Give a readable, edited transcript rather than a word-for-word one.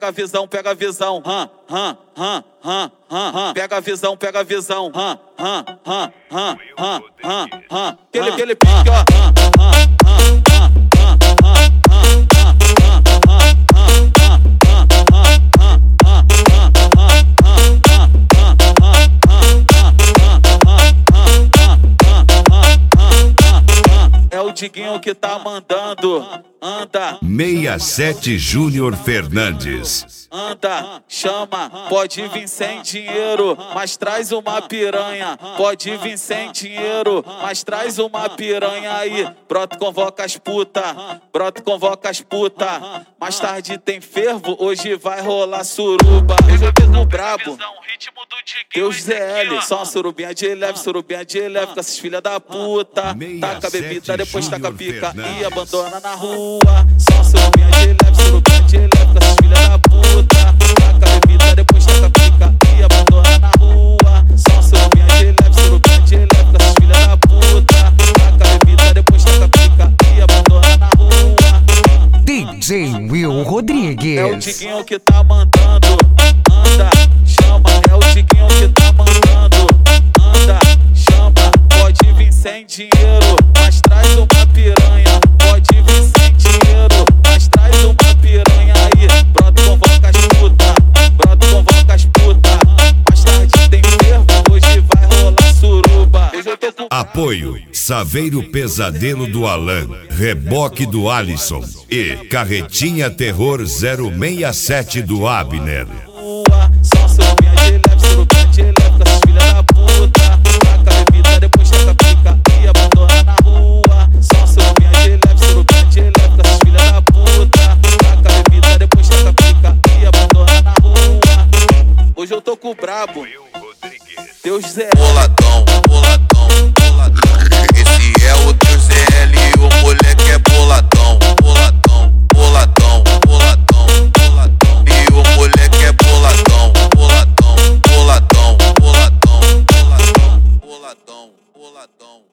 Pega a visão, pega a visão, pega a visão, pega a visão, aquele pique, ó. É o Diguinho que tá mandando, anda. 67 Júnior Fernandes. Anda, chama, pode vir sem dinheiro, mas traz uma piranha. Pode vir sem dinheiro, mas traz uma piranha aí. Brota, convoca as puta, brota, convoca as puta. Mais tarde tem fervo, hoje vai rolar suruba. Hoje eu tô no brabo, Deus ZL. Só uma surubinha de leve, surubinha de leve com essas filhas da puta. Taca a bebida, depois taca a pica e abandona na rua. Só uma surubinha de leve, surubinha de leve com essas filhas da puta. Taca a bebida, depois taca a pica e abandona na rua. Só uma surubinha de leve, surubinha de leve com essas filhas da puta. Taca a bebida, depois taca a pica e abandona na rua. DJ Will Rodrigues. É o Diguinho que tá mandando, anda, chama. É o Diguinho que tá mandando, anda, chama. Pode vir sem dinheiro, mas traz uma piranha. Pode vir sem dinheiro, mas traz uma piranha aí. Brota, convoca as puta, brota, convoca as puta. Mais tarde tem fervo, hoje vai rolar suruba. Hoje eu tô com... Apoio Saveiro Pesadelo do Alan, Reboque do Alisson e Carretinha Terror 067 do Abner. Só surubinha de leve, surubinha de leve com essas filhas da puta. Taca a bebida, depois taca a pica e abandona na rua. Só surubinha de leve, surubinha de leve com essas filhas da puta. Taca a bebida, depois taca a pica e abandona na rua. Hoje eu tô com o brabo, Deus ZL. Boladão, boladão, boladão. Esse é o Deus ZL, o moleque.